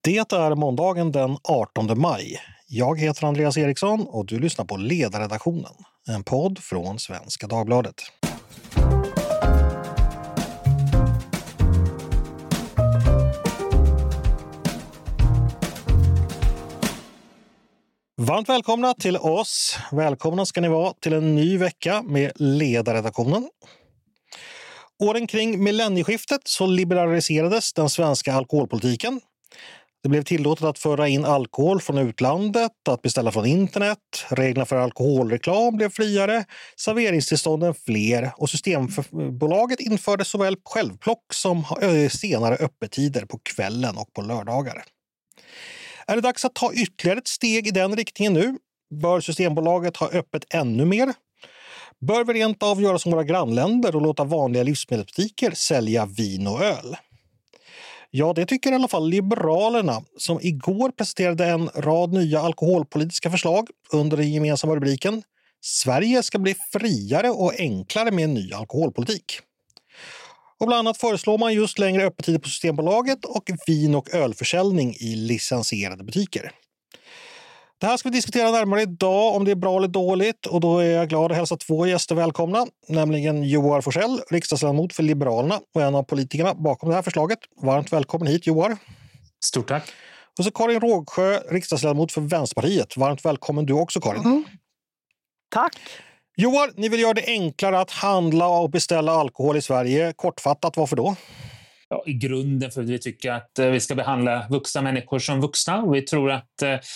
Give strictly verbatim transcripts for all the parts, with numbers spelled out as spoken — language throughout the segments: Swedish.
Det är måndagen den artonde maj. Jag heter Andreas Eriksson och du lyssnar på Ledarredaktionen, en podd från Svenska Dagbladet. Varmt välkomna till oss. Välkomna ska ni vara till en ny vecka med Ledarredaktionen. Åren kring millennieskiftet så liberaliserades den svenska alkoholpolitiken. Det blev tillåtet att föra in alkohol från utlandet, att beställa från internet, reglerna för alkoholreklam blev friare, serveringstillstånden fler och Systembolaget införde såväl självplock som senare öppettider på kvällen och på lördagar. Är det dags att ta ytterligare ett steg i den riktningen nu? Bör Systembolaget ha öppet ännu mer? Bör vi rent av göra som våra grannländer och låta vanliga livsmedelsbutiker sälja vin och öl? Ja, det tycker i alla fall Liberalerna som igår presenterade en rad nya alkoholpolitiska förslag under den gemensamma rubriken Sverige ska bli friare och enklare med en ny alkoholpolitik. Och bland annat föreslår man just längre öppettider på Systembolaget och vin- och ölförsäljning i licensierade butiker. Det här ska vi diskutera närmare idag om det är bra eller dåligt och då är jag glad att hälsa två gäster välkomna, nämligen Joar Forssell, riksdagsledamot för Liberalerna och en av politikerna bakom det här förslaget. Varmt välkommen hit Joar. Stort tack. Och så Karin Rågsjö, riksdagsledamot för Vänsterpartiet. Varmt välkommen du också Karin. Mm. Tack. Joar, ni vill göra det enklare att handla och beställa alkohol i Sverige. Kortfattat, varför då? Ja, i grunden för att vi tycker att vi ska behandla vuxna människor som vuxna och vi tror att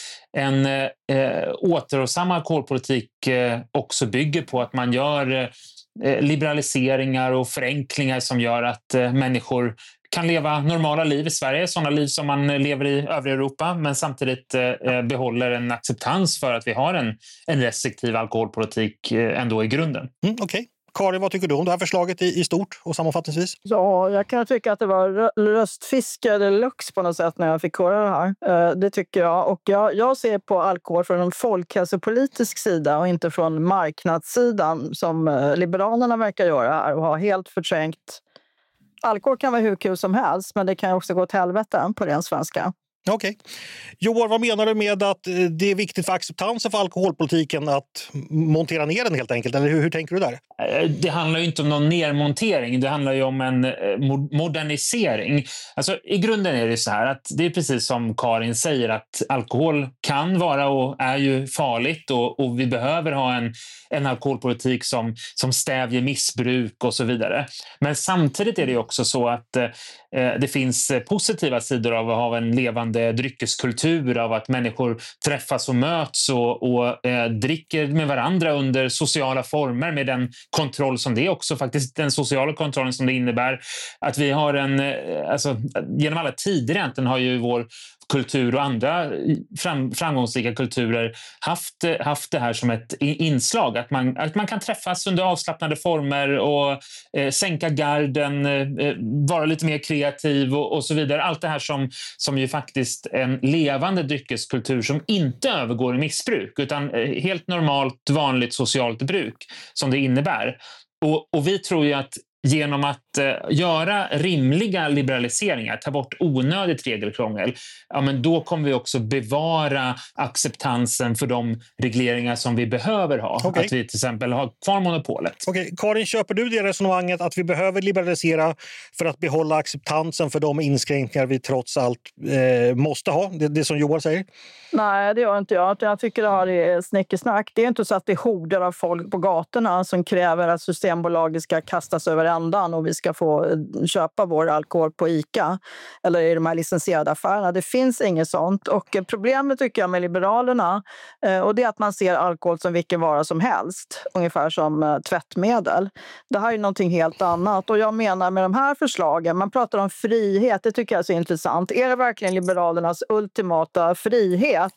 en eh, återhållsam alkoholpolitik eh, också bygger på att man gör eh, liberaliseringar och förenklingar som gör att eh, människor kan leva normala liv i Sverige, sådana liv som man lever i övriga Europa, men samtidigt eh, behåller en acceptans för att vi har en, en restriktiv alkoholpolitik eh, ändå i grunden. Mm, Okej. Okay. Karin, vad tycker du om det här förslaget i, i stort och sammanfattningsvis? Ja, jag kan tycka att det var röstfiske deluxe på något sätt när jag fick höra det här. Det tycker jag. Och jag, jag ser på alkohol från en folkhälsopolitisk sida och inte från marknadssidan som Liberalerna verkar göra här och ha helt förträngt. Alkohol kan vara hur kul som helst, men det kan också gå åt helvete på ren svenska. Okej. Okay. Joar, vad menar du med att det är viktigt för acceptansen för alkoholpolitiken att montera ner den helt enkelt? Eller hur, hur tänker du där? Det handlar ju inte om någon nermontering. Det handlar ju om en modernisering. Alltså, i grunden är det så här att det är precis som Karin säger att alkohol kan vara och är ju farligt och, och vi behöver ha en, en alkoholpolitik som, som stävjer missbruk och så vidare. Men samtidigt är det också så att eh, det finns positiva sidor av att ha en levande dryckeskultur, av att människor träffas och möts och, och eh, dricker med varandra under sociala former med den kontroll som det är också, faktiskt den sociala kontrollen som det innebär. Att vi har en, eh, alltså genom alla tider egentligen har ju vår kultur och andra fram, framgångsrika kulturer haft, haft det här som ett inslag. Att man, att man kan träffas under avslappnade former och eh, sänka garden, eh, vara lite mer kreativ och, och så vidare. Allt det här som, som ju faktiskt en levande dryckeskultur som inte övergår i missbruk utan eh, helt normalt, vanligt socialt bruk som det innebär. Och, och vi tror ju att genom att eh, göra rimliga liberaliseringar, ta bort onödigt regelkrångel, ja, men då kommer vi också bevara acceptansen för de regleringar som vi behöver ha. Okay. Att vi till exempel har kvar monopolet. Okej, okay. Karin, köper du det resonemanget att vi behöver liberalisera för att behålla acceptansen för de inskränkningar vi trots allt eh, måste ha? Det, det som Johan säger? Nej, det gör inte jag. Jag tycker det här är snickesnack. Det är inte så att det är horder av folk på gatorna som kräver att Systembolaget ska kastas över ändan och vi ska få köpa vår alkohol på ICA eller i de här licensierade affärerna. Det finns inget sånt. Och problemet tycker jag med Liberalerna och det är att man ser alkohol som vilken vara som helst. Ungefär som tvättmedel. Det här är någonting helt annat. Och jag menar med de här förslagen, man pratar om frihet, det tycker jag är så intressant. Är det verkligen Liberalernas ultimata frihet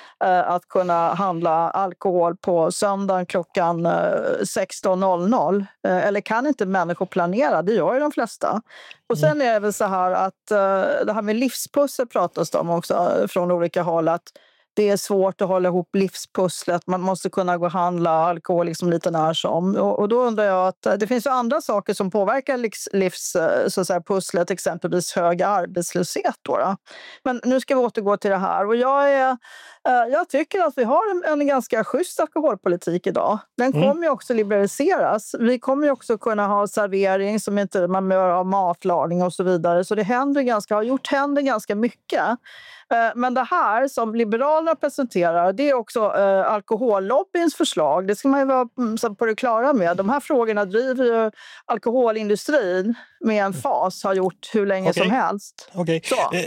att kunna handla alkohol på söndagen klockan sexton noll noll? Eller kan inte människor planera? Det gör ju de flesta. Och sen är det väl så här att det här med livspussel pratas det om också från olika håll, att det är svårt att hålla ihop livspusslet. Man måste kunna gå och handla alkohol liksom lite när som. Och, och då undrar jag att det finns ju andra saker som påverkar livs, livs så att säga, pusslet, exempelvis hög arbetslöshet. Då, då. Men nu ska vi återgå till det här. Och jag, är, jag tycker att vi har en, en ganska schysst alkoholpolitik idag. Den kommer mm. ju också liberaliseras. Vi kommer ju också kunna ha servering som inte man gör av matlagning och så vidare. Så det händer ganska, har gjort händer ganska mycket. Men det här som Liberalerna presenterar, det är också eh, alkohollobbyns förslag. Det ska man ju vara mm, på det klara med. De här frågorna driver ju alkoholindustrin med en fas, har gjort hur länge okay. som helst. Okay. Så. Eh,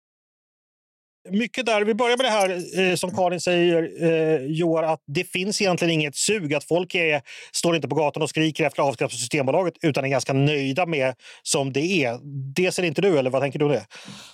mycket där, vi börjar med det här eh, som Karin säger, eh, Joar, att det finns egentligen inget sug, att folk är, står inte på gatan och skriker efter avskaffande av Systembolaget utan är ganska nöjda med som det är. Det ser inte du, eller vad tänker du det?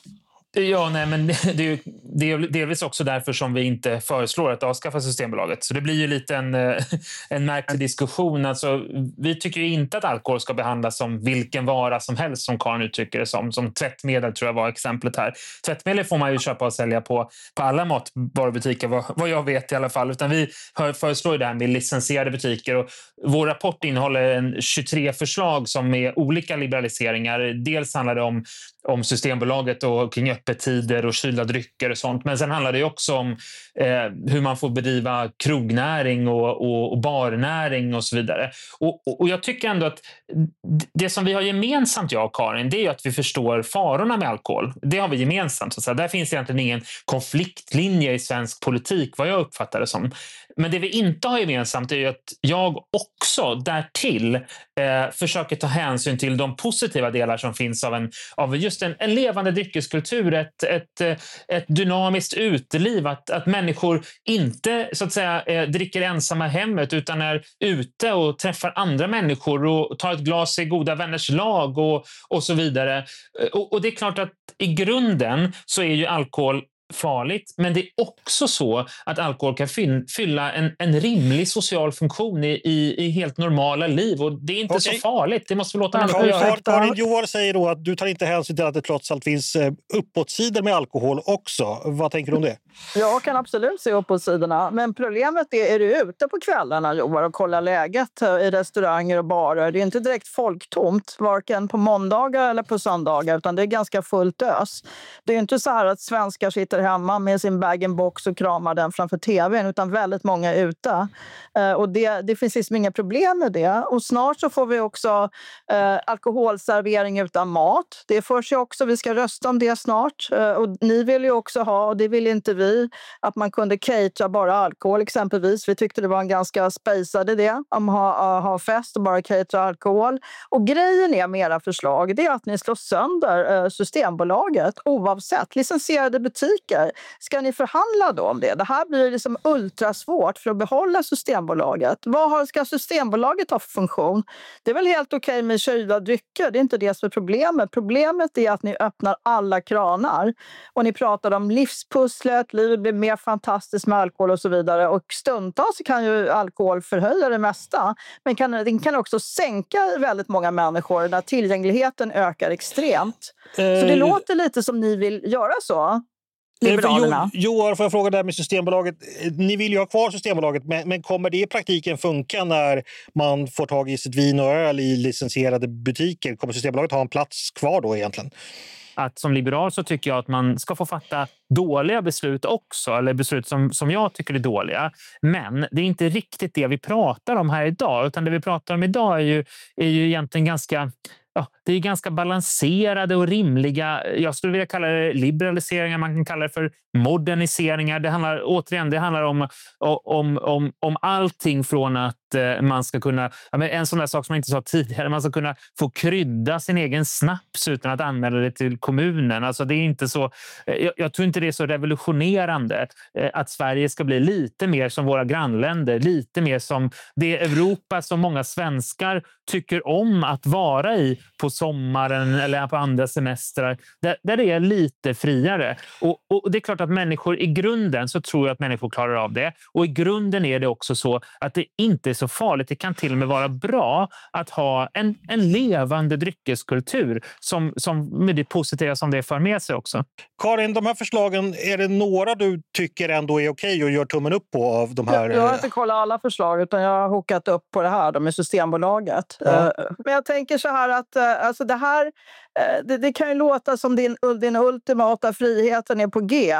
Ja, nej, men det är ju det är delvis också därför som vi inte föreslår att avskaffa Systembolaget. Så det blir ju lite en, en märklig diskussion. Alltså, vi tycker ju inte att alkohol ska behandlas som vilken vara som helst, som Karin uttrycker det som. Som tvättmedel tror jag var exemplet här. Tvättmedel får man ju köpa och sälja på, på alla matvarubutiker, vad, vad jag vet i alla fall. Utan vi föreslår ju det här med licensierade butiker. Och vår rapport innehåller en tjugotre förslag som är olika liberaliseringar. Dels handlar det om om Systembolaget och kring öppettider och kylda drycker och sånt. Men sen handlar det också om eh, hur man får bedriva krognäring och, och, och barnäring och så vidare. Och, och, och jag tycker ändå att det som vi har gemensamt, jag och Karin, det är att vi förstår farorna med alkohol. Det har vi gemensamt. Så att säga. Där finns egentligen ingen konfliktlinje i svensk politik, vad jag uppfattar det som. Men det vi inte har gemensamt är ju att jag också därtill eh, försöker ta hänsyn till de positiva delar som finns av en, av just en, en levande dryckeskultur, ett, ett, ett dynamiskt uteliv, att, att människor inte så att säga eh, dricker ensamma hemmet utan är ute och träffar andra människor och tar ett glas i goda vänners lag och, och så vidare. Och, och det är klart att i grunden så är ju alkohol farligt, men det är också så att alkohol kan fylla en, en rimlig social funktion i, i, i helt normala liv, och det är inte okay. så farligt. Det måste vi låta människor göra. Karin Joar säger då att du tar inte hänsyn till att det trots allt finns uppåtsidor med alkohol också. Vad tänker du om det? Jag kan absolut se uppåtsidorna, men problemet är, är du ute på kvällarna, Joar, och kollar läget i restauranger och barer. Det är inte direkt folktomt, varken på måndagar eller på söndagar, utan det är ganska fullt ös. Det är inte så här att svenskar sitter hemma med sin bag-in-box och kramar den framför tvn, utan väldigt många är ute. Uh, och det, det finns liksom inga problem med det. Och snart så får vi också uh, alkoholservering utan mat. Det förs ju också, vi ska rösta om det snart. Uh, och ni vill ju också ha, och det vill inte vi, att man kunde catera bara alkohol exempelvis. Vi tyckte det var en ganska spejsad idé om att ha, ha fest och bara catera alkohol. Och grejen är med era förslag, det är att ni slår sönder uh, Systembolaget oavsett. Licensierade butiker. Ska ni förhandla då om det? Det här blir liksom ultrasvårt för att behålla Systembolaget. Vad har, ska Systembolaget ha för funktion? Det är väl helt okej okay med kylda drycker. Det är inte det som är problemet. Problemet är att ni öppnar alla kranar. Och ni pratar om livspusslet, livet blir mer fantastiskt med alkohol och så vidare. Och stundtals kan ju alkohol förhöja det mesta. Men kan, den kan också sänka väldigt många människor när tillgängligheten ökar extremt. Eh, så det låter lite som ni vill göra så. Liberalerna. Jo, får jag fråga där med Systembolaget. Ni vill ju ha kvar Systembolaget, men, men kommer det i praktiken funka när man får tag i sitt vin och öl i licensierade butiker? Kommer Systembolaget ha en plats kvar då egentligen? Att som liberal så tycker jag att man ska få fatta dåliga beslut också, eller beslut som, som jag tycker är dåliga. Men det är inte riktigt det vi pratar om här idag, utan det vi pratar om idag är ju, är ju egentligen ganska... Ja, det är ganska balanserade och rimliga, jag skulle vilja kalla det liberaliseringar, man kan kalla det för moderniseringar. Det handlar, återigen, det handlar om, om, om, om allting från att man ska kunna, en sån där sak som jag inte sa tidigare, man ska kunna få krydda sin egen snaps utan att anmäla det till kommunen. Alltså det är inte så, jag, jag tror inte det är så revolutionerande att Sverige ska bli lite mer som våra grannländer, lite mer som det Europa som många svenskar tycker om att vara i på sommaren eller på andra semestrar, där, där det är lite friare. Och, och det är klart att människor i grunden, så tror jag att människor klarar av det. Och i grunden är det också så att det inte är så farligt. Det kan till och med vara bra att ha en, en levande dryckeskultur som, som med det positiva som det för med sig också. Karin, de här förslagen, är det några du tycker ändå är okej och gör tummen upp på av de här? Jag, jag har inte kollat alla förslag utan jag har hokat upp på det här med Systembolaget. Ja. Men jag tänker så här att alltså det här det, det kan ju låta som din, din ultimata friheten är på G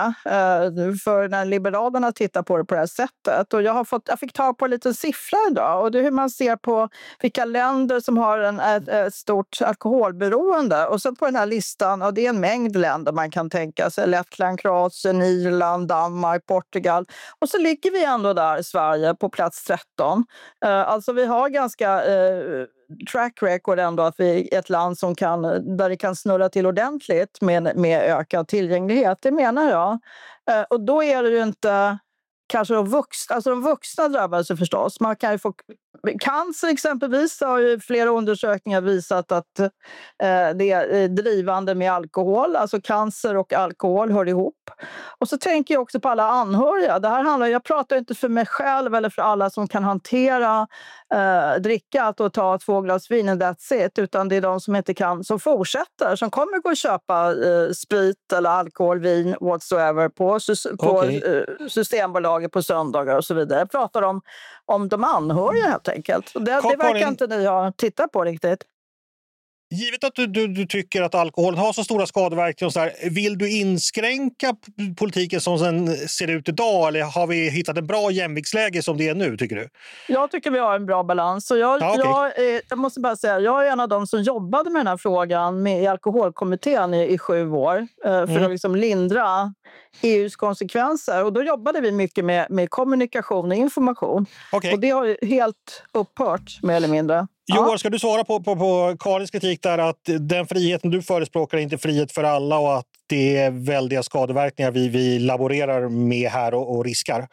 för när Liberalerna tittar på det på det här sättet. Och jag, har fått, jag fick ta på en liten siffra idag och det är hur man ser på vilka länder som har en, ett, ett stort alkoholberoende. Och så på den här listan, och det är en mängd länder man kan tänka sig. Lettland, Kroatien, Irland, Danmark, Portugal. Och så ligger vi ändå där i Sverige på plats tretton. Alltså vi har ganska track record ändå att vi är ett land som kan, där det kan snurra till ordentligt med, med ökad tillgänglighet, det menar jag. Eh, och då är det ju inte kanske de vuxna, alltså de vuxna drabbas ju förstås. Man kan ju få cancer exempelvis, har ju flera undersökningar visat att eh, det är drivande med alkohol, alltså cancer och alkohol hör ihop. Och så tänker jag också på alla anhöriga. Det här handlar, jag pratar inte för mig själv eller för alla som kan hantera eh, dricka och ta två glas vin and that's it, utan det är de som inte kan, som fortsätter, som kommer gå och köpa eh, sprit eller alkohol, vin, whatsoever på, på okay. eh, Systembolaget på söndagar och så vidare. Jag pratar om, om de anhöriga helt enkelt. Det, det verkar inte ni ha tittat på riktigt. Givet att du, du, du tycker att alkohol har så stora skadeverkningar och så här, vill du inskränka politiken som den ser ut idag eller har vi hittat en bra jämviktsläge som det är nu, tycker du? Jag tycker vi har en bra balans. Så jag, ja, okay. jag, jag måste bara säga, jag är en av de som jobbade med den här frågan med i alkoholkommittén i, i sju år för mm. att liksom lindra E U:s konsekvenser. Och då jobbade vi mycket med, med kommunikation och information. Okay. Och det har ju helt upphört, mer eller mindre. Joar, ska du svara på, på, på Karins kritik där att den friheten du förespråkar är inte frihet för alla och att det är väldiga skadeverkningar vi, vi laborerar med här och, och riskar?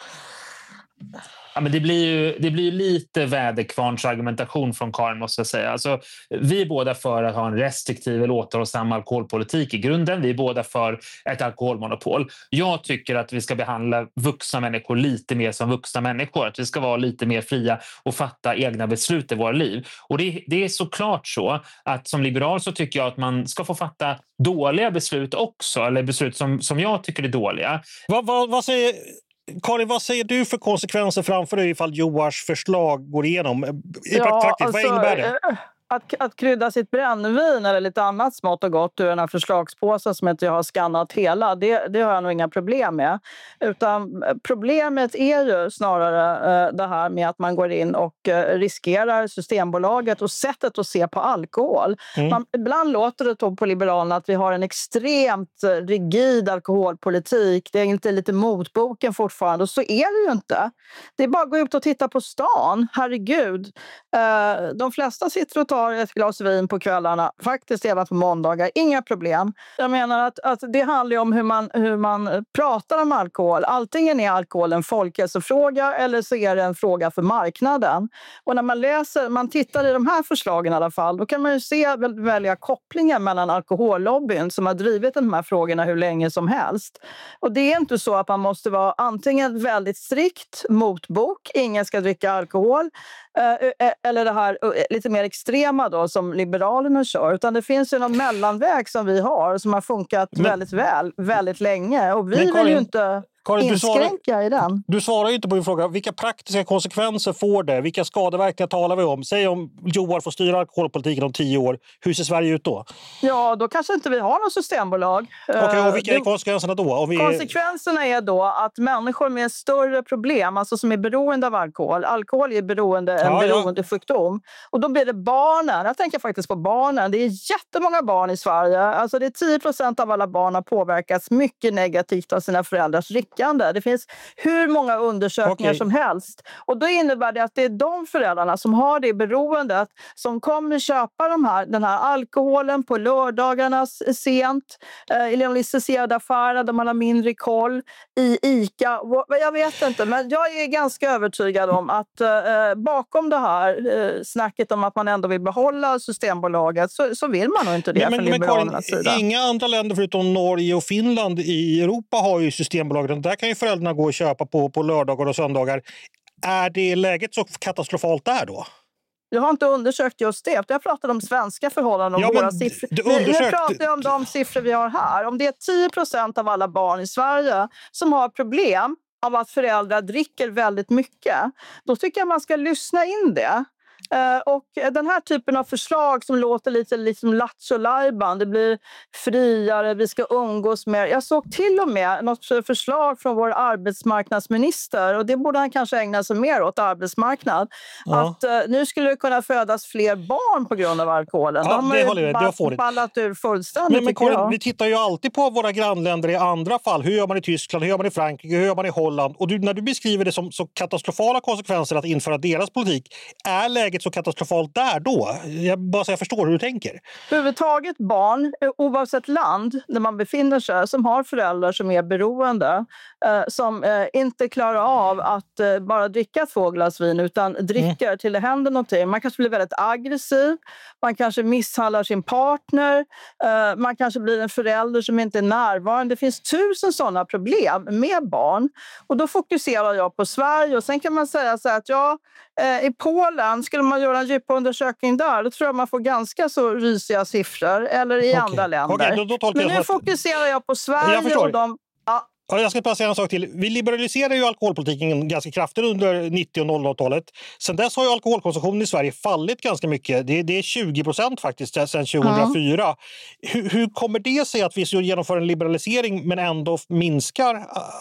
Ja, men det blir ju det blir ju lite väderkvarns argumentation från Karin, måste jag säga. Alltså, vi är båda för att ha en restriktiv eller återhållsam alkoholpolitik i grunden. Vi är båda för ett alkoholmonopol. Jag tycker att vi ska behandla vuxna människor lite mer som vuxna människor. Att vi ska vara lite mer fria och fatta egna beslut i våra liv. Och det, det är såklart så att som liberal så tycker jag att man ska få fatta dåliga beslut också. Eller beslut som, som jag tycker är dåliga. Vad, vad, vad säger... Karin, vad säger du för konsekvenser framför dig ifall Joars förslag går igenom? I ja, praktiskt, alltså, vad innebär det? Att, att krydda sitt brännvin eller lite annat smått och gott ur den här förslagspåsen som inte jag har skannat hela, det, det har jag nog inga problem med. Utan problemet är ju snarare eh, det här med att man går in och eh, riskerar Systembolaget och sättet att se på alkohol. Mm. Man, ibland låter det på Liberalerna att vi har en extremt rigid alkoholpolitik. Det är inte lite motboken fortfarande och så är det ju inte. Det är bara att gå ut och titta på stan, herregud. Eh, de flesta sitter och tar ett glas vin på kvällarna, faktiskt även på måndagar, inga problem. Jag menar att, att det handlar om hur man, hur man pratar om alkohol. Antingen är alkohol en folkhälsofråga eller så är det en fråga för marknaden. Och när man läser, man tittar i de här förslagen i alla fall, då kan man ju se välja kopplingar mellan alkohollobbyn som har drivit de här frågorna hur länge som helst. Och det är inte så att man måste vara antingen väldigt strikt motbok, ingen ska dricka alkohol, eller det här lite mer extrema då som Liberalerna kör, utan det finns ju någon mellanväg som vi har som har funkat men, väldigt väl, väldigt länge och vi Karin, vill ju inte Karin, inskränka du svarar, i den. Du svarar ju inte på min fråga, vilka praktiska konsekvenser får det? Vilka skadeverkningar talar vi om? Säg om Joar får styra alkoholpolitiken om tio år, hur ser Sverige ut då? Ja, då kanske inte vi har något systembolag. Okej, okay, och vilka är konsekvenserna då? Om vi... Konsekvenserna är då att människor med större problem, alltså som är beroende av alkohol, alkohol är beroende, en ja, beroendesjukdom, ja. Och då blir det barnen, jag tänker faktiskt på barnen, det är jättemånga barn i Sverige, alltså det är tio procent av alla barn har påverkats mycket negativt av sina föräldrars drickande. Det finns hur många undersökningar okay. som helst. Och då innebär det att det är de föräldrarna som har det beroendet som kommer köpa de här, den här alkoholen på lördagarna sent, eh, i de licensierade affärer där man har mindre koll, i ICA. Jag vet inte, men jag är ganska övertygad om att eh, bakom det här eh, snacket om att man ändå vill behålla Systembolaget så, så vill man nog inte det men, från men, Liberalernas Karin, sida. Inga andra länder förutom Norge och Finland i Europa har ju Systembolaget. Där kan ju föräldrarna gå och köpa på, på lördagar och söndagar. Är det läget så katastrofalt där då? Jag har inte undersökt just det. Jag pratar om svenska förhållanden och ja, våra siffror. Du undersökt... Nu pratar jag om de siffror vi har här. Om det är tio procent av alla barn i Sverige som har problem av att föräldrar dricker väldigt mycket, då tycker jag man ska lyssna in det. Uh, och den här typen av förslag som låter lite liksom lattjo lajban, det blir friare, vi ska umgås mer. Jag såg till och med något förslag från vår arbetsmarknadsminister, och det borde han kanske ägna sig mer åt, arbetsmarknad. Ja. Att uh, nu skulle det kunna födas fler barn på grund av alkoholen. Ja, De det har håller ju jag. bara ballat ur fullständigt. Men, men Karin, vi tittar ju alltid på våra grannländer i andra fall. Hur gör man i Tyskland, hur gör man i Frankrike, hur gör man i Holland? Och du, när du beskriver det som så katastrofala konsekvenser att införa deras politik, är läget så katastrofalt där då? Jag bara så jag förstår hur du tänker. Överhuvudtaget barn, oavsett land där man befinner sig, som har föräldrar som är beroende, eh, som eh, inte klarar av att eh, bara dricka två glas vin, utan dricker mm. till det händer någonting. Man kanske blir väldigt aggressiv, man kanske misshandlar sin partner, eh, man kanske blir en förälder som inte är närvarande. Det finns tusen sådana problem med barn, och då fokuserar jag på Sverige. Och sen kan man säga så här att ja, eh, i Polen skulle man göra en djupundersökning där, då tror jag man får ganska så rysiga siffror, eller i okay. andra länder. Okay, då, då Men nu att... fokuserar jag på Sverige och de... Ja. Ja, jag ska bara säga en sak till. Vi liberaliserade ju alkoholpolitiken ganska kraftigt under nittio- och noll noll-talet. Sen dess har ju alkoholkonsumtionen i Sverige fallit ganska mycket. Det, det är tjugo procent faktiskt sedan tjugohundrafyra. Mm. Hur, hur kommer det sig att vi genomför en liberalisering men ändå minskar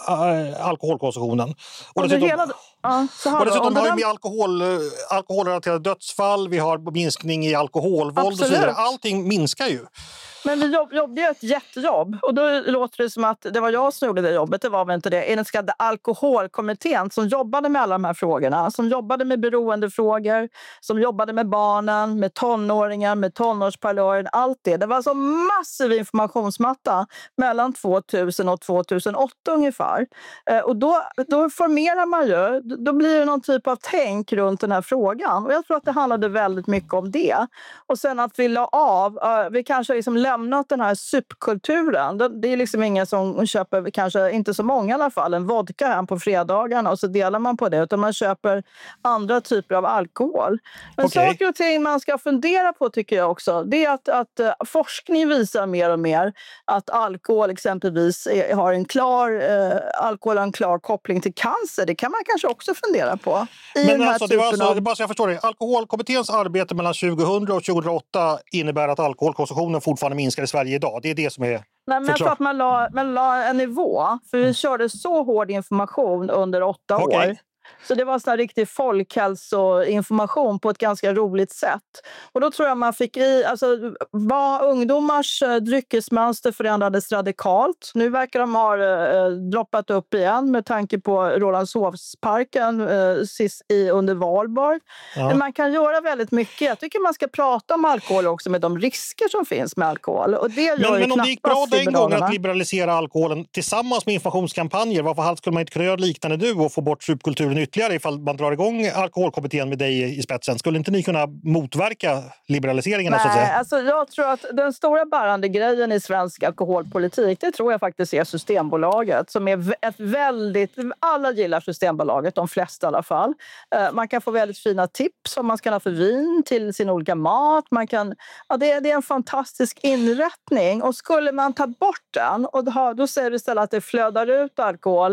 äh, alkoholkonsumtionen? Och dessutom, hela... ja, så har, och dessutom har vi alkohol, alkoholrelaterade dödsfall, vi har minskning i alkoholvåld. Absolut. Och så vidare. Allting minskar ju. Men vi jobb, jobbade ett jättejobb, och då låter det som att det var jag som gjorde det jobbet. Det var väl inte det. I den så kallade alkoholkommittén som jobbade med alla de här frågorna, som jobbade med beroendefrågor, som jobbade med barnen, med tonåringar, med tonårsparlören, allt det. Det var så massiv informationsmatta mellan tvåtusen och tvåtusenåtta ungefär. Eh, och då, då formerar man ju, då blir det någon typ av tänk runt den här frågan. Och jag tror att det handlade väldigt mycket om det. Och sen att vi la av, uh, vi kanske liksom lämnat den här subkulturen. Det är liksom ingen som köper, kanske inte så många i alla fall, en vodka här på fredagarna och så delar man på det, utan man köper andra typer av alkohol. Men okay. saker och ting man ska fundera på, tycker jag också, det är att, att uh, forskning visar mer och mer att alkohol exempelvis är, har en klar uh, alkohol har en klar koppling till cancer. Det kan man kanske också fundera på. I Men alltså, det var alltså, av... bara så jag förstår det, alkoholkommitténs arbete mellan tjugohundra och tjugohundraåtta innebär att alkoholkonsumtionen fortfarande minskar i Sverige idag. Det är det som är... Nej, men jag tror att man la, man la en nivå. För vi mm. körde så hård information under åtta okay. år. Så det var sån här riktig folkhälsoinformation på ett ganska roligt sätt. Och då tror jag man fick i, alltså var ungdomars eh, dryckesmönster förändrades radikalt. Nu verkar de ha eh, droppat upp igen med tanke på Rålambshovsparken eh, sist i under valborg. Ja. Men man kan göra väldigt mycket. Jag tycker man ska prata om alkohol också, med de risker som finns med alkohol. Och det gör men, men om det gick bra den gången att liberalisera liberalisera alkoholen tillsammans med informationskampanjer, varför skulle man inte kunna göra liknande nu och få bort subkulturen ytterligare ifall man drar igång alkoholkommittén med dig i spetsen? Skulle inte ni kunna motverka liberaliseringen? Nej, så att säga? Alltså, jag tror att den stora bärande grejen i svensk alkoholpolitik, det tror jag faktiskt är Systembolaget, som är ett väldigt, alla gillar Systembolaget, de flesta i alla fall. Man kan få väldigt fina tips om man ska ha för vin till sin olika mat. Man kan, ja, det, är, det är en fantastisk inrättning, och skulle man ta bort den, och då, då säger vi istället att det flödar ut alkohol.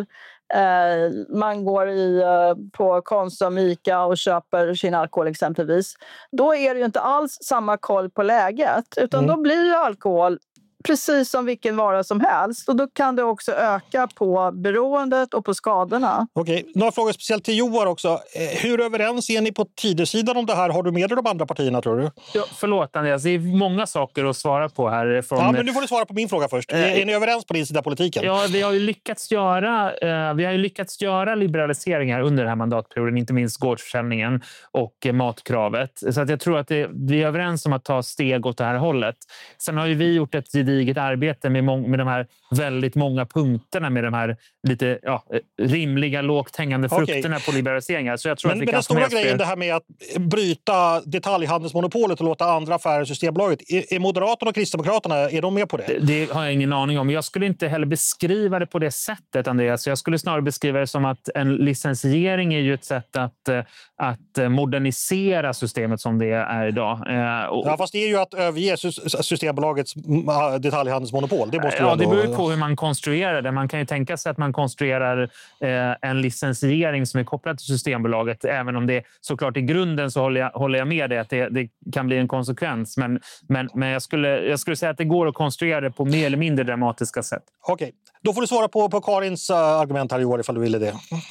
Eh, man går i, eh, på Konsum, Ica och köper sin alkohol exempelvis. Då är det ju inte alls samma koll på läget, utan mm. då blir ju alkohol precis som vilken vara som helst. Och då kan det också öka på beroendet och på skadorna. Okej, några frågor speciellt till Joar också. Hur överens är ni på Tidösidan om det här? Har du med dig de andra partierna, tror du? Ja, förlåt Andreas, det är många saker att svara på här. Från... Ja, men nu får du svara på min fråga först. Är, är ni överens på din sida politiken? Ja, vi har ju lyckats göra, eh, vi har ju lyckats göra liberaliseringar under den här mandatperioden, inte minst gårdsförsäljningen och eh, matkravet. Så att jag tror att det, vi är överens om att ta steg åt det här hållet. Sen har ju vi gjort ett gediget arbete med, må- med de här väldigt många punkterna med de här lite ja, rimliga, lågt hängande frukterna okay. på liberaliseringar. Så jag tror men, att det men kan den stora fler... grejen, det här med att bryta detaljhandelsmonopolet och låta andra affärer Systembolaget. Är, är Moderaterna och Kristdemokraterna, är de med på det? det? Det har jag ingen aning om. Jag skulle inte heller beskriva det på det sättet, Andreas. Jag skulle snarare beskriva det som att en licensiering är ju ett sätt att, att modernisera systemet som det är idag. Och... Ja, fast det är ju att överge Systembolagets detaljhandelsmonopol. Det måste ja, ändå... det beror ju på hur man konstruerar det. Man kan ju tänka sig att man konstruerar eh, en licensiering som är kopplad till Systembolaget. Även om det såklart i grunden så håller jag, håller jag med dig att det, det kan bli en konsekvens. Men, men, men jag, skulle, jag skulle säga att det går att konstruera det på mer eller mindre dramatiska sätt. Okej, då får du svara på, på Karins uh, argument här i år ifall du ville det.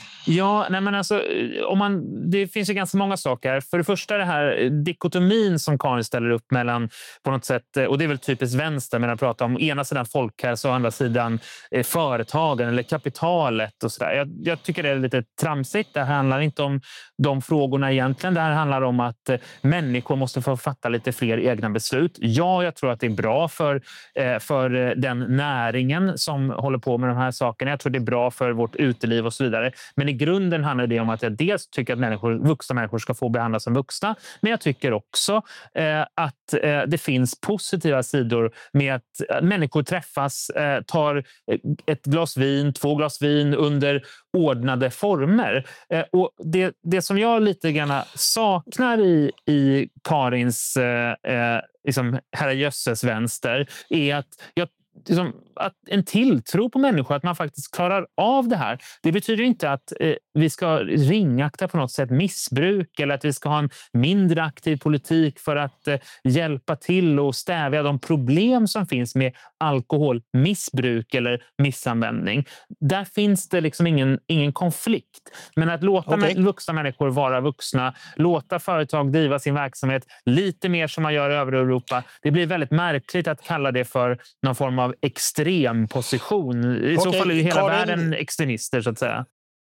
Ja, nej men alltså, om man, det finns ju ganska många saker. För det första det här dikotomin som Karin ställer upp mellan på något sätt, och det är väl typiskt vänster, men att prata om ena sidan folkhälsa och andra sidan eh, företagen eller kapitalet och sådär. Jag, jag tycker det är lite tramsigt. Det handlar inte om de frågorna egentligen. Det här handlar om att eh, människor måste få fatta lite fler egna beslut. Ja, jag tror att det är bra för, eh, för den näringen som håller på med de här sakerna. Jag tror det är bra för vårt uteliv och så vidare. Men i grunden handlar det om att jag dels tycker att människor, vuxna människor ska få behandlas som vuxna. Men jag tycker också eh, att eh, det finns positiva sidor med att människor träffas, eh, tar ett glas vin, två glas vin under ordnade former. Eh, och det, det som jag lite grann saknar i, i Karins eh, liksom, herrejösses vänster är att jag Liksom, att en tilltro på människor, att man faktiskt klarar av det här. Det betyder inte att eh, vi ska ringakta på något sätt missbruk eller att vi ska ha en mindre aktiv politik för att eh, hjälpa till och stävja de problem som finns med alkoholmissbruk eller missanvändning. Där finns det liksom ingen, ingen konflikt. Men att låta okay. vuxna människor vara vuxna, låta företag driva sin verksamhet lite mer som man gör i övriga Europa. Det blir väldigt märkligt att kalla det för någon form av extrem position. I okay, så fall är ju hela Karin, världen extremister så att säga.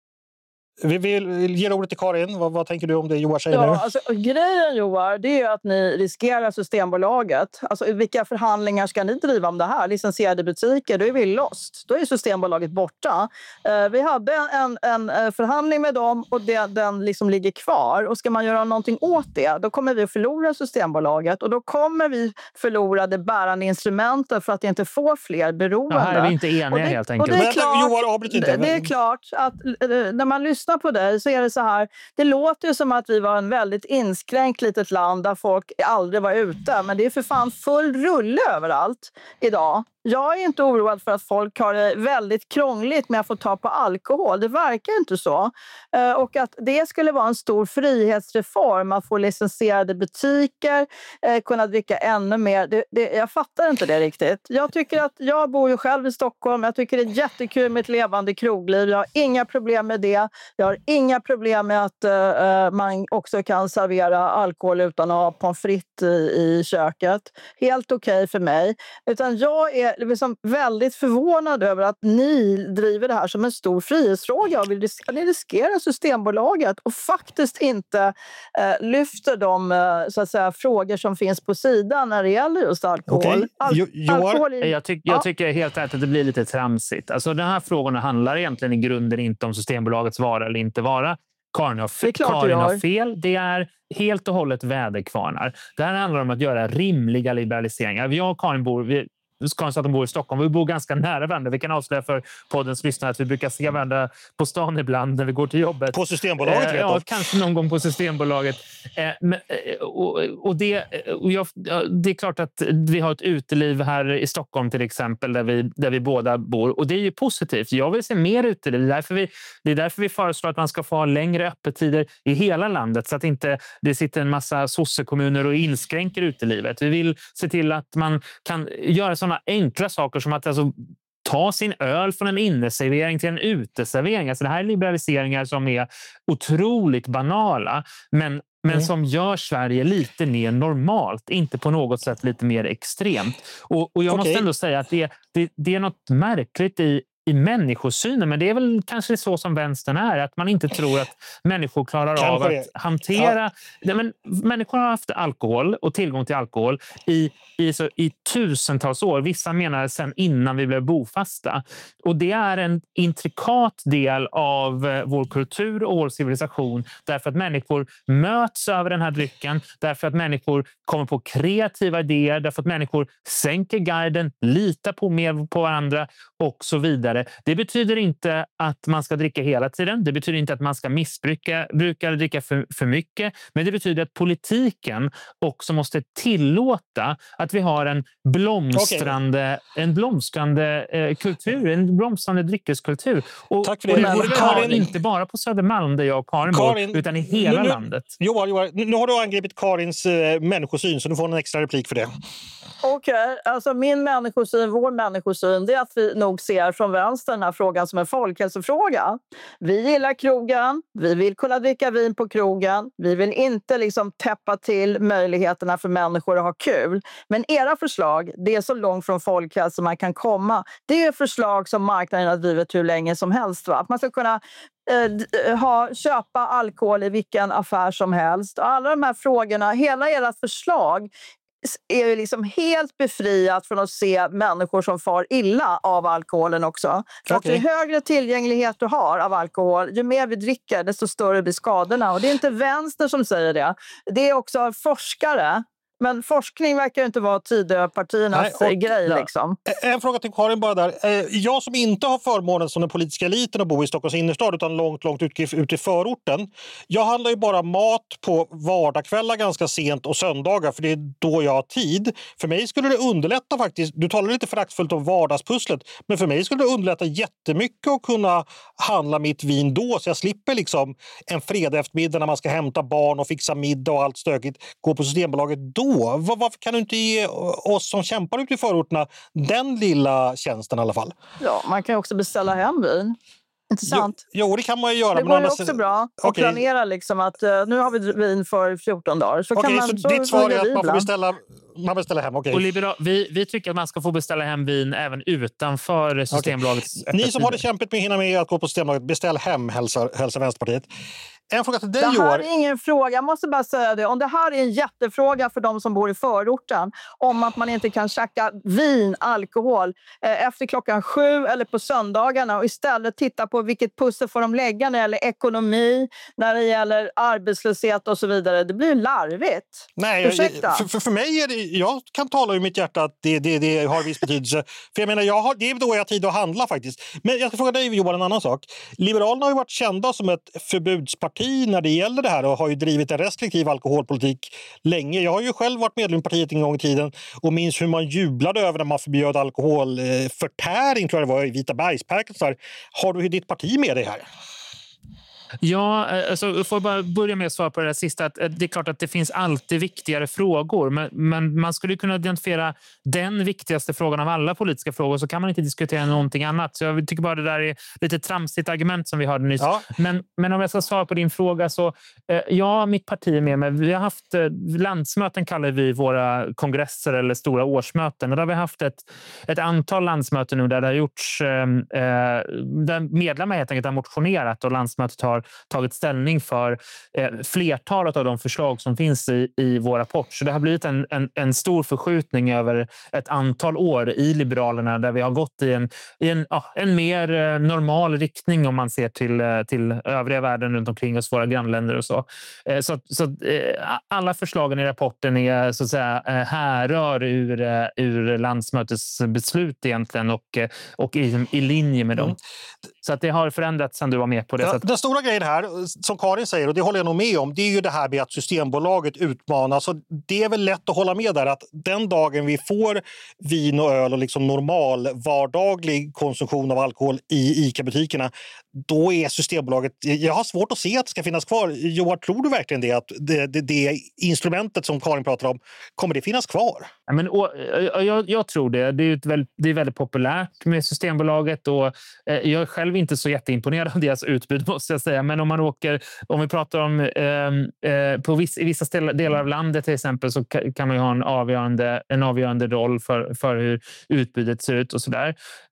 Vi vill ge ordet till Karin. Vad, vad tänker du om det Joar säger ja, nu? Alltså, grejen Joar, det är att ni riskerar Systembolaget. Alltså, vilka förhandlingar ska ni driva om det här? Licensierade butiker, då är vi lost. Då är Systembolaget borta. Uh, vi hade en, en, en förhandling med dem och det, den liksom ligger kvar. Och ska man göra någonting åt det, då kommer vi att förlora Systembolaget. Och då kommer vi förlora det bärande instrumentet för att inte få fler beroende. Ja, här är vi inte eniga det, helt enkelt. Och det är klart, Men, Joar, det, det är klart att uh, när man lyssnar på dig så är det så här, det låter ju som att vi var en väldigt inskränkt litet land där folk aldrig var ute, men det är för fan full rulle överallt idag. Jag är inte oroad för att folk har det väldigt krångligt med att få ta på alkohol. Det verkar inte så. Och att det skulle vara en stor frihetsreform att få licensierade butiker, kunna dricka ännu mer. Det, det, jag fattar inte det riktigt. Jag tycker att jag bor ju själv i Stockholm. Jag tycker det är jättekul med ett levande krogliv. Jag har inga problem med det. Jag har inga problem med att uh, man också kan servera alkohol utan att ha pommes frites i, i köket. Helt okej okay för mig. Utan jag är liksom väldigt förvånad över att ni driver det här som en stor frihetsfråga och vill risk- ni riskerar Systembolaget och faktiskt inte eh, lyfter de eh, så att säga, frågor som finns på sidan när det gäller just alkohol. Okay. Al- jo, alkohol i- jag, tyck- jag ja. tycker helt rätt att det blir lite tramsigt. Alltså, den här frågorna handlar egentligen i grunden inte om Systembolagets vara eller inte vara. Karin har, f- Karin har fel. Det är helt och hållet väderkvarnar. Det här handlar om att göra rimliga liberaliseringar. Jag och Karin bor... Vi, Karin sa att de bor i Stockholm. Vi bor ganska nära varandra. Vi kan avslöja för poddens lyssnare att vi brukar se varandra på stan ibland när vi går till jobbet. På Systembolaget? Eh, ja, kanske någon gång på Systembolaget. Eh, men, och, och, det, och jag, det är klart att vi har ett uteliv här i Stockholm till exempel där vi, där vi båda bor. Och det är ju positivt. Jag vill se mer uteliv. Det är därför vi, det är därför vi föreslår att man ska få ha längre öppettider i hela landet så att inte det sitter en massa sossekommuner och inskränker utelivet. Vi vill se till att man kan göra sådana enkla saker som att alltså, ta sin öl från en inneservering till en uteservering. Alltså, det här är liberaliseringar som är otroligt banala men, men mm. som gör Sverige lite mer normalt, inte på något sätt lite mer extremt. Och, och jag okay. måste ändå säga att det, det, det är något märkligt i i människosynen, men det är väl kanske så som vänstern är, att man inte tror att människor klarar kanske av det. Att hantera... Ja. Nej, men människor har haft alkohol och tillgång till alkohol i, i, så, i tusentals år. Vissa menar sen innan vi blev bofasta. Och det är en intrikat del av vår kultur och vår civilisation, därför att människor möts över den här drycken, därför att människor kommer på kreativa idéer, därför att människor sänker garden, litar på mer på varandra och så vidare. Det betyder inte att man ska dricka hela tiden. Det betyder inte att man ska missbruka bruka eller dricka för, för mycket. Men det betyder att politiken också måste tillåta att vi har en blomstrande, okay. en blomstrande eh, kultur, en blomstrande dryckeskultur. Och, Tack för det. Och det borde vi ha inte bara på Södermalm där jag och Karin, Karin bor, utan i hela nu, landet. Johan, Johan, nu har du angripit Karins eh, människosyn, så du får en extra replik för det. Okej, okay. Alltså min människosyn, vår människosyn, det är att vi nog ser från vänster den här frågan som en folkhälsofråga. Vi gillar krogen, vi vill kunna dricka vin på krogen, vi vill inte liksom täppa till möjligheterna för människor att ha kul. Men era förslag, det är så långt från folkhälsa man kan komma. Det är förslag som marknaden har drivit hur länge som helst. Va? Att man ska kunna eh, ha, köpa alkohol i vilken affär som helst. Och alla de här frågorna, hela era förslag är ju liksom helt befriat från att se människor som far illa av alkoholen också. För okay. att ju högre tillgänglighet du har av alkohol, ju mer vi dricker, desto större blir skadorna. Och det är inte vänster som säger det. Det är också forskare. Men forskning verkar inte vara Tidöpartiernas Nej, och, grej. Ja. Liksom. En fråga till Karin bara där. Jag som inte har förmånen som den politiska eliten att bo i Stockholms innerstad utan långt, långt ut, ut i förorten. Jag handlar ju bara mat på vardagskvällar ganska sent och söndagar, för det är då jag har tid. För mig skulle det underlätta faktiskt. Du talar lite föraktfullt om vardagspusslet, men för mig skulle det underlätta jättemycket att kunna handla mitt vin då, så jag slipper liksom en fredag eftermiddag när man ska hämta barn och fixa middag och allt stökigt, gå på Systembolaget då. Varför kan du inte ge oss som kämpar ute i förorterna den lilla tjänsten i alla fall? Ja, man kan ju också beställa hem vin. Intressant. Jo, jo, det kan man ju göra. Det men går ju annars... också bra att okay. planera liksom att uh, nu har vi vin för fjorton dagar. Så okay, kan man, så, så ditt svar är att man får beställa, man beställer hem. Okay. Och liberal, vi, vi tycker att man ska få beställa hem vin även utanför Systembolagets okay. Ni som har det kämpigt med att hinna med att gå på Systembolaget, beställ hem, hälsar, hälsar Vänsterpartiet. En fråga till dig, det här Johan. är ingen fråga, jag måste bara säga det. Om det här är en jättefråga för de som bor i förorten, om att man inte kan käka vin, alkohol eh, efter klockan sju eller på söndagarna och istället titta på vilket pussel får de lägga när det gäller ekonomi, när det gäller arbetslöshet och så vidare. Det blir larvigt. Nej, för, för, för mig är det, jag kan tala ur mitt hjärta att det, det, det har viss betydelse. För jag menar, jag har, det är då jag har tid att handla faktiskt. Men jag ska fråga dig, Johan, en annan sak. Liberalerna har ju varit kända som ett förbudsparti när det gäller det här och har ju drivit en restriktiv alkoholpolitik länge. Jag har ju själv varit medlem i partiet en gång i tiden och minns hur man jublade över när man förbjöd alkoholförtäring, tror jag det var, i Vita bergsparken. Har du ditt parti med dig här? Ja, alltså, får jag bara börja med att svara på det där sista. Att det är klart att det finns alltid viktigare frågor, men, men man skulle kunna identifiera den viktigaste frågan av alla politiska frågor, så kan man inte diskutera någonting annat. Så jag tycker bara det där är lite tramsigt argument som vi hörde nyss. Ja. Men, men om jag ska svara på din fråga så, ja, mitt parti är med mig. Vi har haft landsmöten, kallar vi våra kongresser eller stora årsmöten. Och där har vi haft ett, ett antal landsmöten nu där det har gjorts, eh, där medlemmar helt enkelt har motionerat och landsmötet har tagit ställning för eh, flertalet av de förslag som finns i, i vår rapport. Så det har blivit en, en, en stor förskjutning över ett antal år i Liberalerna, där vi har gått i en, i en, ja, en mer eh, normal riktning om man ser till, eh, till övriga världen runt omkring oss, våra grannländer och så. Eh, så så eh, alla förslagen i rapporten är så att säga eh, härrör ur, eh, ur landsmötets beslut egentligen och, eh, och i, i linje med dem. Mm. Så att det har förändrats sedan du var med på det. Ja, så att... Den stora grejen här, som Karin säger, och det håller jag nog med om, det är ju det här med att Systembolaget utmanas. Så det är väl lätt att hålla med där att den dagen vi får vin och öl och liksom normal vardaglig konsumtion av alkohol i ICA-butikerna, då är Systembolaget... Jag har svårt att se att det ska finnas kvar. Johan, tror du verkligen det? Att det, det, det instrumentet som Karin pratar om, kommer det finnas kvar? Ja, men, och, jag, jag tror det. Det är, ett väldigt, det är väldigt populärt med Systembolaget och eh, jag är själv inte så jätteimponerad av deras utbud, måste jag säga. Men om man åker, om vi pratar om eh, eh, på viss, i vissa delar av landet till exempel, så kan man ju ha en avgörande, en avgörande roll för, för hur utbudet ser ut och sådär.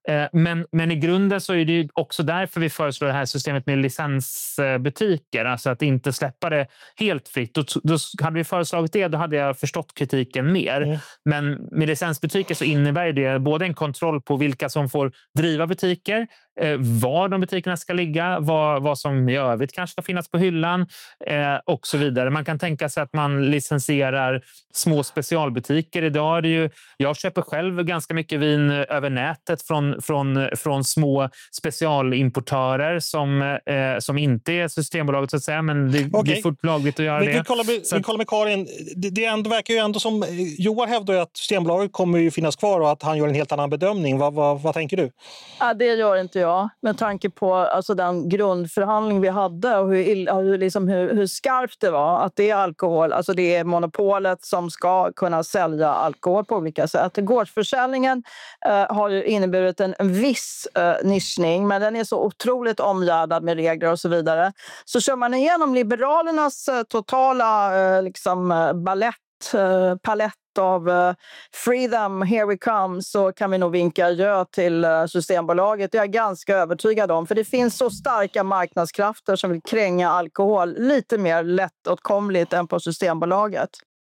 Men, men i grunden så är det ju också därför vi föreslår det här systemet med licensbutiker. Alltså att inte släppa det helt fritt. Då, då hade vi föreslagit det, då hade jag förstått kritiken mer. Mm. Men med licensbutiker så innebär det både en kontroll på vilka som får driva butiker, eh, var de butikerna ska ligga, vad, vad som i övrigt kanske ska finnas på hyllan eh, och så vidare. Man kan tänka sig att man licensierar små specialbutiker. Idag är det ju, jag köper själv ganska mycket vin över nätet från, från, från små specialimportörer som, eh, som inte är Systembolaget så att säga, men det, okay. det är fullt lagligt att göra vi, det. Vi kollar med, vi kollar med Karin. Det, det ändå, verkar ju ändå som Joar hävdar ju att Systembolaget kommer ju finnas kvar och att han gör en helt annan bedömning. Vad, vad, vad tänker du? Ja, det gör inte jag. Med tanke på alltså, den grundförhandling vi hade och hur, hur, liksom, hur, hur skarpt det var att det är alkohol, alltså det är monopolet som ska kunna sälja alkohol på olika sätt. Gårdsförsäljningen eh, har ju inneburit en, en viss eh, nischning, men den är så otroligt omgärdad med regler och så vidare. Så kör man igenom Liberalernas eh, totala eh, liksom, eh, ballett, eh, palett av uh, freedom, here we come, så kan vi nog vinka ja till uh, Systembolaget. Det är jag ganska övertygad om, för det finns så starka marknadskrafter som vill kränga alkohol lite mer lättåtkomligt än på Systembolaget.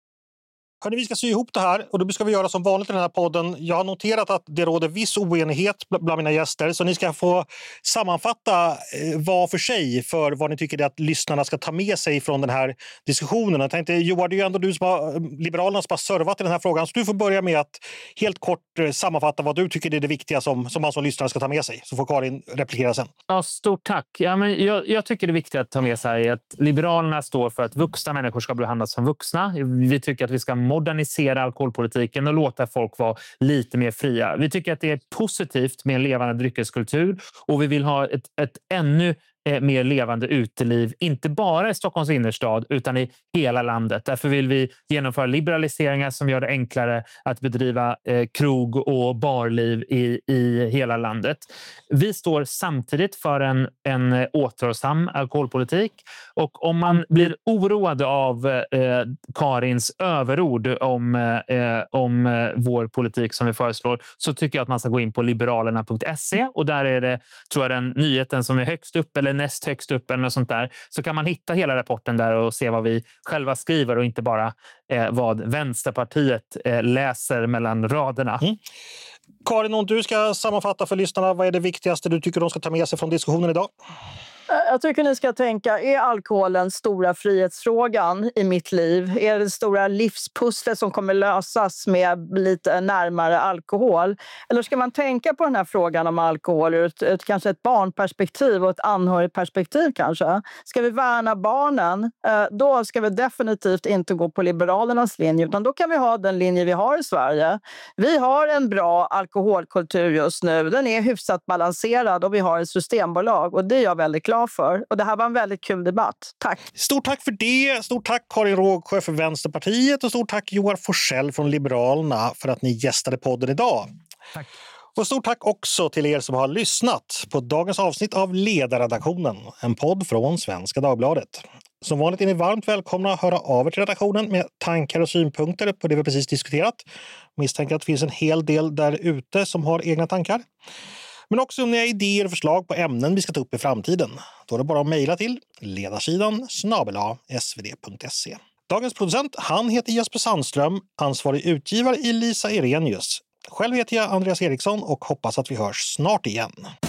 Hörrni, vi ska sy ihop det här och då ska vi göra som vanligt i den här podden. Jag har noterat att det råder viss oenighet bland mina gäster, så ni ska få sammanfatta var för sig för vad ni tycker att lyssnarna ska ta med sig från den här diskussionen. Jag tänkte, Joar, det är ju ändå du som har, Liberalerna som har servat i den här frågan, så du får börja med att helt kort sammanfatta vad du tycker är det viktiga som, som man som lyssnare ska ta med sig. Så får Karin replikera sen. Ja, stort tack. Ja, men jag, jag tycker det är viktigt att ta med sig att Liberalerna står för att vuxna människor ska behandlas som vuxna. Vi tycker att vi ska modernisera alkoholpolitiken och låta folk vara lite mer fria. Vi tycker att det är positivt med en levande dryckeskultur och vi vill ha ett, ett ännu mer levande uteliv, inte bara i Stockholms innerstad utan i hela landet. Därför vill vi genomföra liberaliseringar som gör det enklare att bedriva eh, krog- och barliv i, i hela landet. Vi står samtidigt för en, en återhållsam alkoholpolitik, och om man blir oroad av eh, Karins överord om, eh, om eh, vår politik som vi föreslår, så tycker jag att man ska gå in på liberalerna punkt se, och där är det, tror jag, den nyheten som är högst upp eller näst högst upp eller något sånt där, så kan man hitta hela rapporten där och se vad vi själva skriver och inte bara eh, vad Vänsterpartiet eh, läser mellan raderna. Mm. Karin, om du ska sammanfatta för lyssnarna, vad är det viktigaste du tycker de ska ta med sig från diskussionen idag? Jag tycker ni ska tänka, är alkoholen stora frihetsfrågan i mitt liv? Är det stora livspusslet som kommer lösas med lite närmare alkohol? Eller ska man tänka på den här frågan om alkohol ur ett, ett, kanske ett barnperspektiv och ett anhörigperspektiv kanske? Ska vi värna barnen, då ska vi definitivt inte gå på Liberalernas linje, utan då kan vi ha den linje vi har i Sverige. Vi har en bra alkoholkultur just nu. Den är hyfsat balanserad och vi har ett systembolag, och det är jag väldigt glad för. Och det här var en väldigt kul debatt. Tack! Stort tack för det! Stort tack Karin Rågsjö för Vänsterpartiet och stort tack Joar Forssell från Liberalerna för att ni gästade podden idag. Tack! Och stort tack också till er som har lyssnat på dagens avsnitt av Ledarredaktionen, en podd från Svenska Dagbladet. Som vanligt är ni varmt välkomna att höra av er till redaktionen med tankar och synpunkter på det vi precis diskuterat. Misstänker att det finns en hel del där ute som har egna tankar. Men också om ni har idéer och förslag på ämnen vi ska ta upp i framtiden. Då är det bara att mejla till ledarsidan snabel-a s v d punkt se. Dagens producent, han heter Jesper Sandström, ansvarig utgivare i Lisa Irenius. Själv heter jag Andreas Eriksson och hoppas att vi hörs snart igen.